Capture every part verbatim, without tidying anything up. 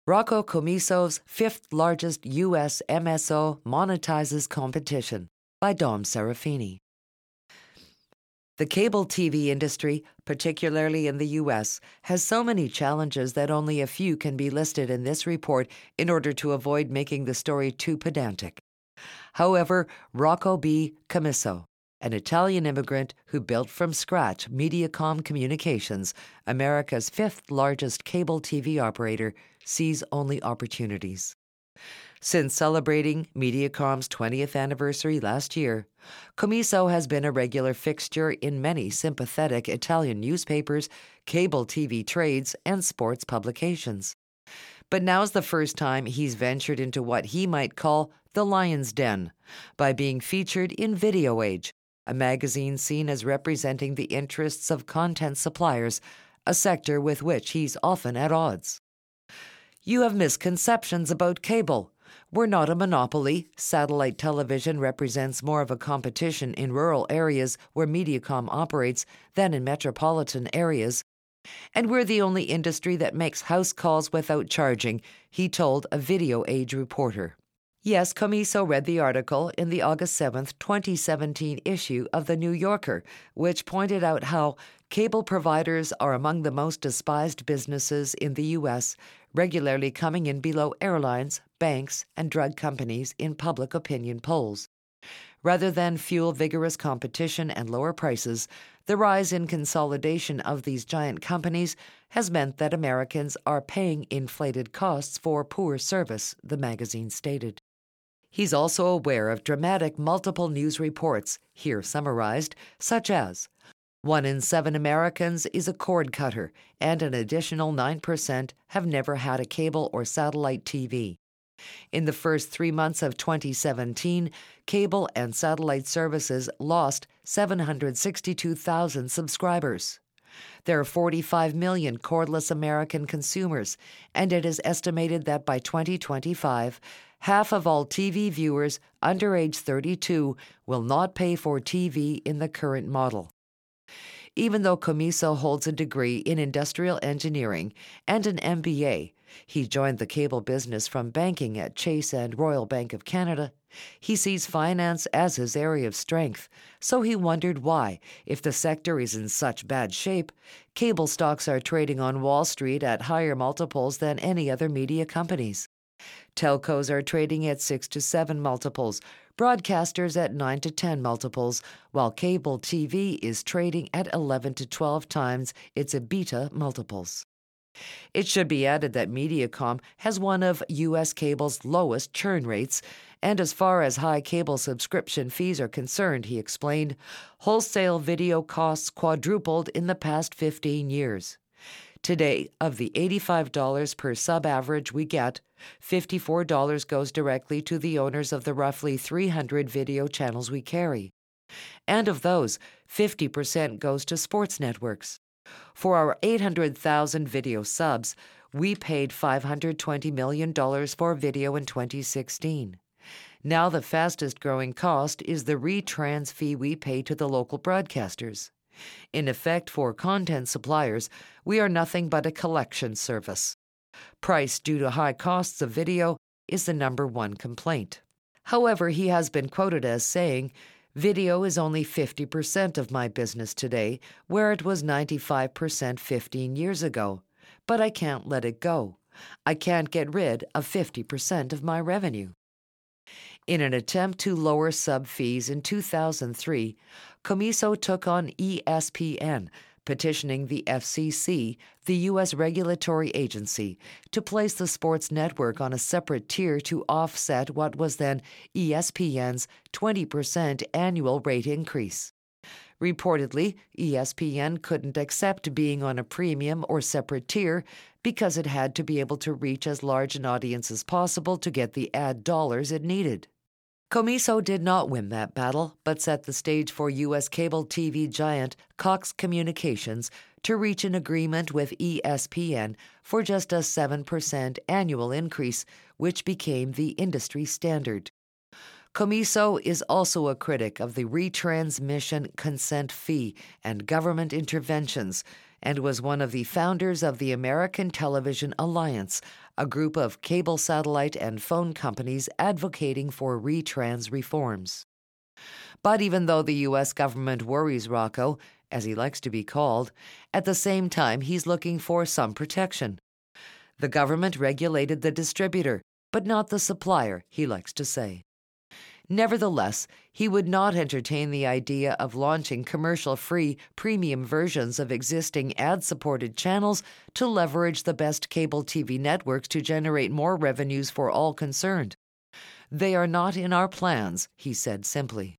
Rocco Commisso's fifth largest U S M S O monetizes competition by Dom Serafini. The cable T V industry, particularly in the U S, has so many challenges that only a few can be listed in this report in order to avoid making the story too pedantic. However, Rocco B. Commisso, an Italian immigrant who built from scratch Mediacom Communications, America's fifth largest cable T V operator, sees only opportunities. Since celebrating Mediacom's twentieth anniversary last year, Commisso has been a regular fixture in many sympathetic Italian newspapers, cable T V trades, and sports publications. But now's the first time he's ventured into what he might call the lion's den, by being featured in Video Age, a magazine seen as representing the interests of content suppliers, a sector with which he's often at odds. You have misconceptions about cable. We're not a monopoly. Satellite television represents more of a competition in rural areas where Mediacom operates than in metropolitan areas. And we're the only industry that makes house calls without charging, he told a Video Age reporter. Yes, Commisso read the article in the August seventh, twenty seventeen issue of The New Yorker, which pointed out how cable providers are among the most despised businesses in the U S, regularly coming in below airlines, banks, and drug companies in public opinion polls. Rather than fuel vigorous competition and lower prices, the rise in consolidation of these giant companies has meant that Americans are paying inflated costs for poor service, the magazine stated. He's also aware of dramatic multiple news reports, here summarized, such as one in seven Americans is a cord cutter, and an additional nine percent have never had a cable or satellite T V. In the first three months of twenty seventeen, cable and satellite services lost seven hundred sixty-two thousand subscribers. There are forty-five million cordless American consumers, and it is estimated that by twenty twenty-five, half of all T V viewers under age thirty-two will not pay for T V in the current model. Even though Commisso holds a degree in industrial engineering and an M B A, he joined the cable business from banking at Chase and Royal Bank of Canada. He sees finance as his area of strength, so he wondered why, if the sector is in such bad shape, cable stocks are trading on Wall Street at higher multiples than any other media companies. Telcos are trading at six to seven multiples, broadcasters at nine to ten multiples, while cable T V is trading at eleven to twelve times its EBITDA multiples. It should be added that Mediacom has one of U S cable's lowest churn rates, and as far as high cable subscription fees are concerned, he explained, wholesale video costs quadrupled in the past fifteen years. Today, of the eighty-five dollars per sub average we get, fifty-four dollars goes directly to the owners of the roughly three hundred video channels we carry. And of those, fifty percent goes to sports networks. For our eight hundred thousand video subs, we paid five hundred twenty million dollars for video in twenty sixteen. Now the fastest growing cost is the retrans fee we pay to the local broadcasters. In effect, for content suppliers, we are nothing but a collection service. Price due to high costs of video is the number one complaint. However, he has been quoted as saying, "Video is only fifty percent of my business today, where it was ninety-five percent fifteen years ago. But I can't let it go. I can't get rid of fifty percent of my revenue." In an attempt to lower sub fees in two thousand three, Commisso took on E S P N, petitioning the F C C, the U S regulatory agency, to place the sports network on a separate tier to offset what was then E S P N's twenty percent annual rate increase. Reportedly, E S P N couldn't accept being on a premium or separate tier because it had to be able to reach as large an audience as possible to get the ad dollars it needed. Commisso did not win that battle, but set the stage for U S cable T V giant Cox Communications to reach an agreement with E S P N for just a seven percent annual increase, which became the industry standard. Commisso is also a critic of the retransmission consent fee and government interventions, and was one of the founders of the American Television Alliance, a group of cable, satellite, and phone companies advocating for retrans reforms. But even though the U S government worries Rocco, as he likes to be called, at the same time he's looking for some protection. The government regulated the distributor, but not the supplier, he likes to say. Nevertheless, he would not entertain the idea of launching commercial-free premium versions of existing ad-supported channels to leverage the best cable T V networks to generate more revenues for all concerned. They are not in our plans, he said simply.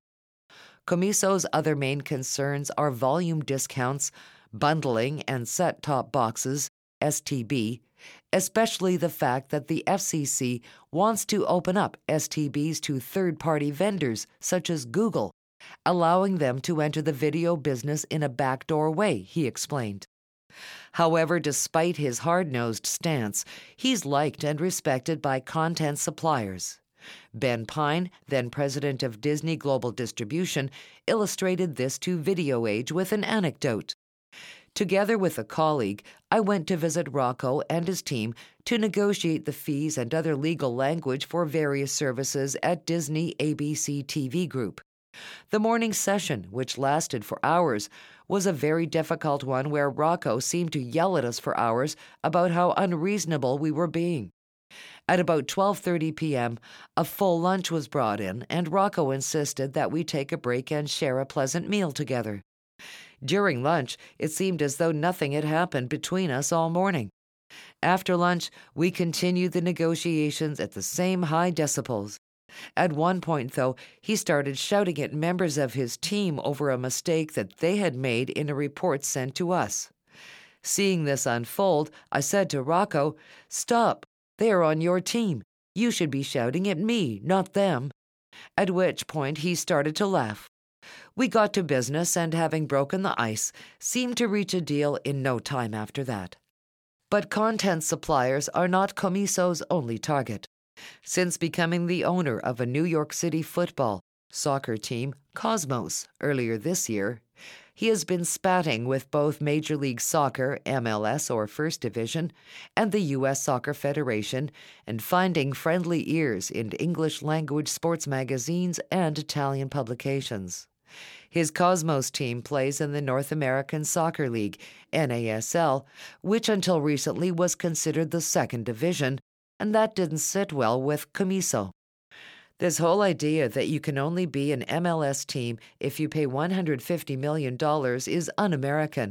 Comiso's other main concerns are volume discounts, bundling, and set-top boxes, S T B, especially the fact that the F C C wants to open up S T Bs to third-party vendors such as Google, allowing them to enter the video business in a backdoor way, he explained. However, despite his hard-nosed stance, he's liked and respected by content suppliers. Ben Pine, then president of Disney Global Distribution, illustrated this to Video Age with an anecdote. Together with a colleague, I went to visit Rocco and his team to negotiate the fees and other legal language for various services at Disney A B C T V Group. The morning session, which lasted for hours, was a very difficult one where Rocco seemed to yell at us for hours about how unreasonable we were being. At about twelve thirty p.m., a full lunch was brought in, and Rocco insisted that we take a break and share a pleasant meal together. During lunch, it seemed as though nothing had happened between us all morning. After lunch, we continued the negotiations at the same high decibels. At one point, though, he started shouting at members of his team over a mistake that they had made in a report sent to us. Seeing this unfold, I said to Rocco, "Stop. They are on your team. You should be shouting at me, not them." At which point he started to laugh. We got to business and, having broken the ice, seemed to reach a deal in no time after that. But content suppliers are not Comiso's only target. Since becoming the owner of a New York City football, soccer team, Cosmos, earlier this year, he has been spatting with both Major League Soccer, M L S or First Division, and the U S Soccer Federation, and finding friendly ears in English-language sports magazines and Italian publications. His Cosmos team plays in the North American Soccer League, N A S L, which until recently was considered the second division, and that didn't sit well with Comiso. This whole idea that you can only be an M L S team if you pay one hundred fifty million dollars is un-American.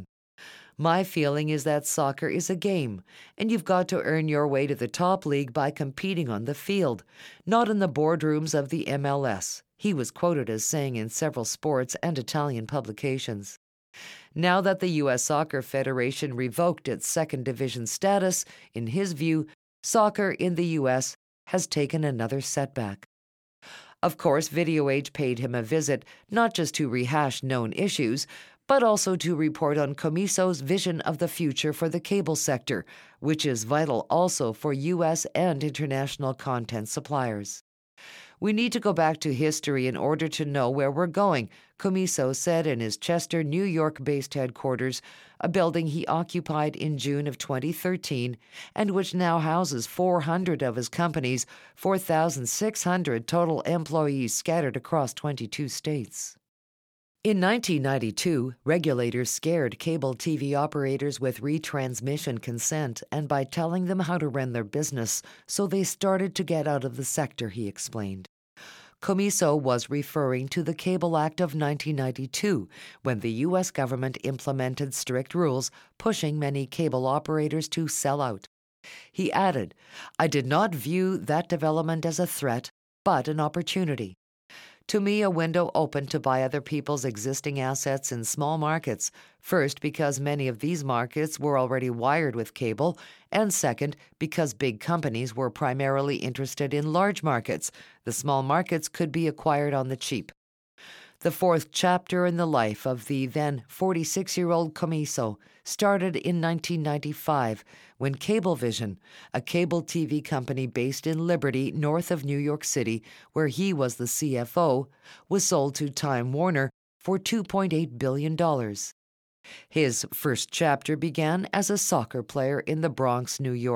My feeling is that soccer is a game, and you've got to earn your way to the top league by competing on the field, not in the boardrooms of the M L S, he was quoted as saying in several sports and Italian publications. Now that the U S Soccer Federation revoked its second division status, in his view, soccer in the U S has taken another setback. Of course, Video Age paid him a visit, not just to rehash known issues, but also to report on Comiso's vision of the future for the cable sector, which is vital also for U S and international content suppliers. "We need to go back to history in order to know where we're going," Comiso said in his Chester, New York-based headquarters, a building he occupied in June of twenty thirteen and which now houses four hundred of his company's four thousand six hundred total employees scattered across twenty-two states. In nineteen ninety-two, regulators scared cable T V operators with retransmission consent and by telling them how to run their business, so they started to get out of the sector, he explained. Comiso was referring to the Cable Act of nineteen ninety-two, when the U S government implemented strict rules, pushing many cable operators to sell out. He added, "I did not view that development as a threat, but an opportunity. To me, a window opened to buy other people's existing assets in small markets, first because many of these markets were already wired with cable, and second, because big companies were primarily interested in large markets. The small markets could be acquired on the cheap." The fourth chapter in the life of the then forty-six-year-old Comiso started in nineteen ninety-five when Cablevision, a cable T V company based in Liberty, north of New York City, where he was the C F O, was sold to Time Warner for two point eight billion dollars. His first chapter began as a soccer player in the Bronx, New York.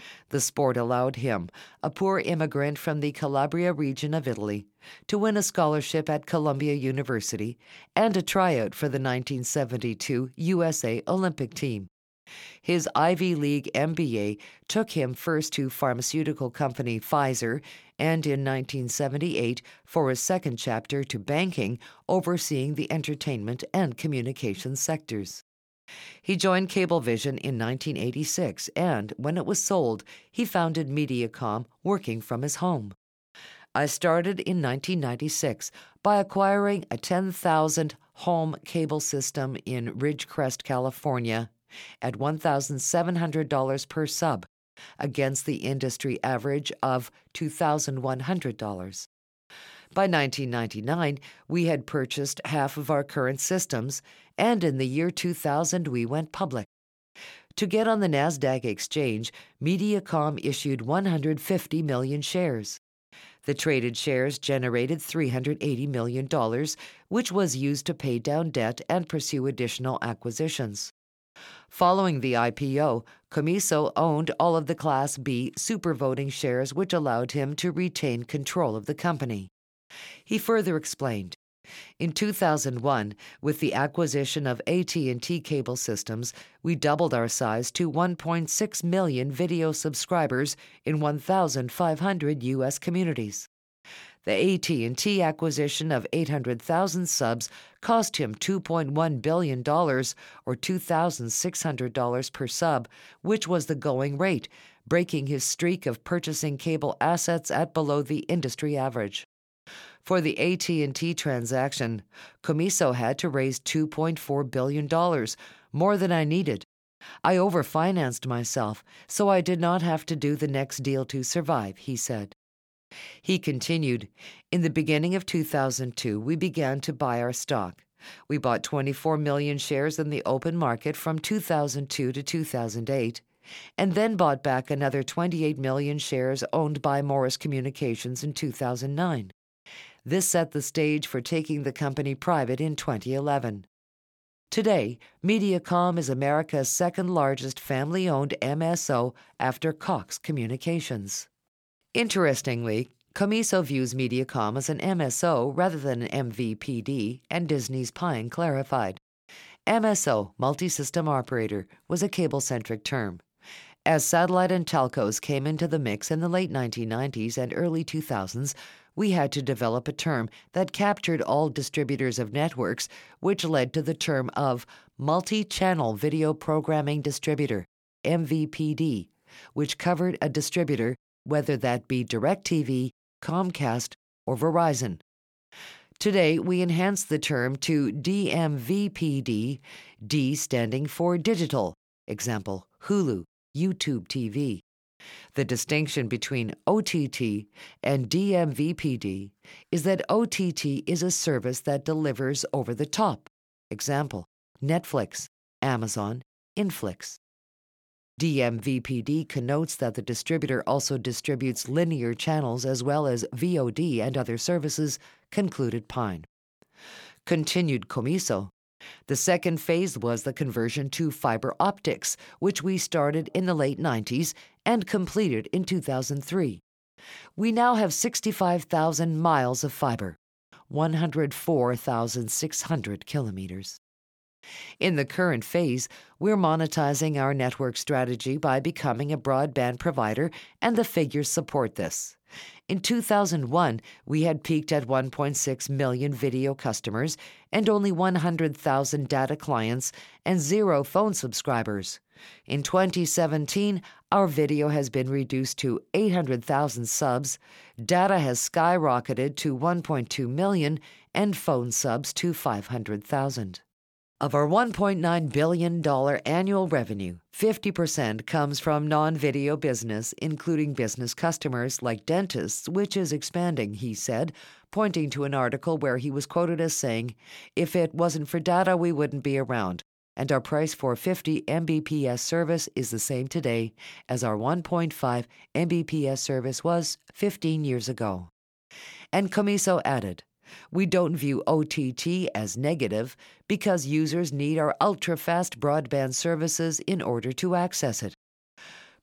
The sport allowed him, a poor immigrant from the Calabria region of Italy, to win a scholarship at Columbia University and a tryout for the nineteen seventy-two U S A Olympic team. His Ivy League M B A took him first to pharmaceutical company Pfizer and in nineteen seventy-eight for his second chapter to banking, overseeing the entertainment and communications sectors. He joined Cablevision in nineteen eighty-six and, when it was sold, he founded Mediacom, working from his home. I started in nineteen ninety-six by acquiring a ten thousand home cable system in Ridgecrest, California, at one thousand seven hundred dollars per sub, against the industry average of two thousand one hundred dollars. By nineteen ninety-nine, we had purchased half of our current systems, and in the year two thousand we went public. To get on the NASDAQ exchange, Mediacom issued one hundred fifty million shares. The traded shares generated three hundred eighty million dollars, which was used to pay down debt and pursue additional acquisitions. Following the I P O, Comiso owned all of the Class B supervoting shares, which allowed him to retain control of the company. He further explained, "In two thousand one, with the acquisition of A T and T Cable Systems, we doubled our size to one point six million video subscribers in one thousand five hundred U S communities. The A T and T acquisition of eight hundred thousand subs cost him two point one billion dollars or two thousand six hundred dollars per sub, which was the going rate, breaking his streak of purchasing cable assets at below the industry average. For the A T and T transaction, Comiso had to raise two point four billion dollars, more than I needed. I overfinanced myself, so I did not have to do the next deal to survive," he said. He continued, "In the beginning of two thousand two, we began to buy our stock. We bought twenty-four million shares in the open market from two thousand two to two thousand eight, and then bought back another twenty-eight million shares owned by Morris Communications in two thousand nine. This set the stage for taking the company private in twenty eleven. Today, Mediacom is America's second-largest family-owned M S O after Cox Communications." Interestingly, Comiso views Mediacom as an M S O rather than an M V P D, and Disney's Pine clarified. M S O, multi-system operator, was a cable-centric term. As satellite and telcos came into the mix in the late nineteen nineties and early two thousands, we had to develop a term that captured all distributors of networks, which led to the term of Multi-Channel Video Programming Distributor, M V P D, which covered a distributor, whether that be DirecTV, Comcast, or Verizon. Today, we enhance the term to D M V P D, D standing for digital, example, Hulu, YouTube T V. The distinction between O T T and D M V P D is that O T T is a service that delivers over the top, example, Netflix, Amazon, Inflix. D M V P D connotes that the distributor also distributes linear channels as well as V O D and other services, concluded Pine. Continued Comiso, "The second phase was the conversion to fiber optics, which we started in the late nineties and completed in two thousand three. We now have sixty-five thousand miles of fiber, one hundred four thousand six hundred kilometers. In the current phase, we're monetizing our network strategy by becoming a broadband provider, and the figures support this. In two thousand one, we had peaked at one point six million video customers and only one hundred thousand data clients and zero phone subscribers. In twenty seventeen, our video has been reduced to eight hundred thousand subs, data has skyrocketed to one point two million, and phone subs to five hundred thousand. Of our one point nine billion dollars annual revenue, fifty percent comes from non-video business, including business customers like dentists, which is expanding," he said, pointing to an article where he was quoted as saying, "If it wasn't for data, we wouldn't be around, and our price for fifty M B P S service is the same today as our one point five M B P S service was fifteen years ago." And Comiso added, "We don't view O T T as negative because users need our ultra-fast broadband services in order to access it.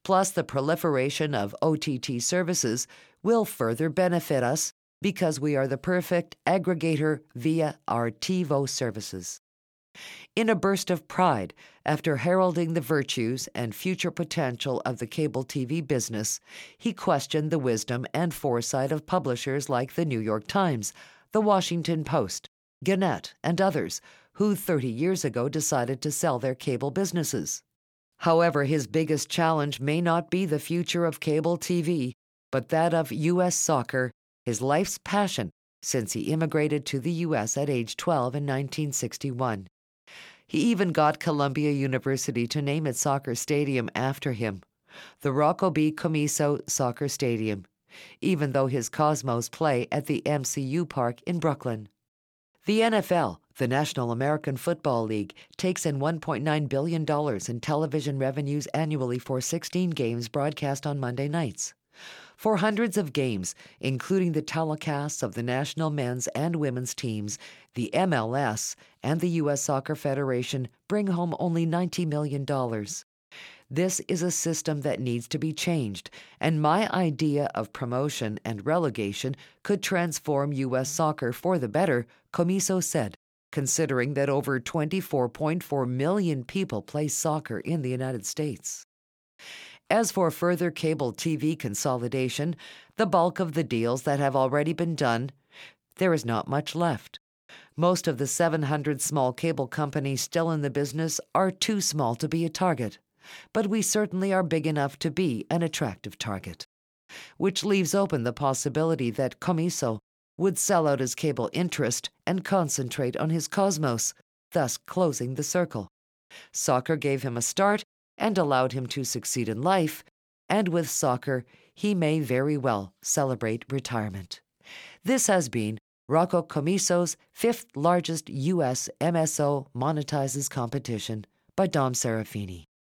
plus the proliferation of O T T services, will further benefit us because we are the perfect aggregator via our TiVo services. In a burst of pride, after heralding the virtues and future potential of the cable T V business, he questioned the wisdom and foresight of publishers like the New York Times, the Washington Post, Gannett, and others, who thirty years ago decided to sell their cable businesses. However, his biggest challenge may not be the future of cable T V, but that of U S soccer, his life's passion since he immigrated to the U S at age twelve in nineteen sixty-one. He even got Columbia University to name its soccer stadium after him, the Rocco B. Commisso Soccer Stadium, even though his Cosmos play at the M C U Park in Brooklyn. The N F L, the National American Football League, takes in one point nine billion dollars in television revenues annually for sixteen games broadcast on Monday nights. For hundreds of games, including the telecasts of the national men's and women's teams, the M L S and the U S Soccer Federation bring home only ninety million dollars. This is a system that needs to be changed, and my idea of promotion and relegation could transform U S soccer for the better, Commisso said, considering that over twenty-four point four million people play soccer in the United States. As for further cable T V consolidation, the bulk of the deals that have already been done, there is not much left. Most of the seven hundred small cable companies still in the business are too small to be a target, but we certainly are big enough to be an attractive target, which leaves open the possibility that Commisso would sell out his cable interest and concentrate on his Cosmos, thus closing the circle. Soccer gave him a start and allowed him to succeed in life, and with soccer, he may very well celebrate retirement. This has been Rocco Commisso's fifth largest U S M S O monetizes competition by Dom Serafini.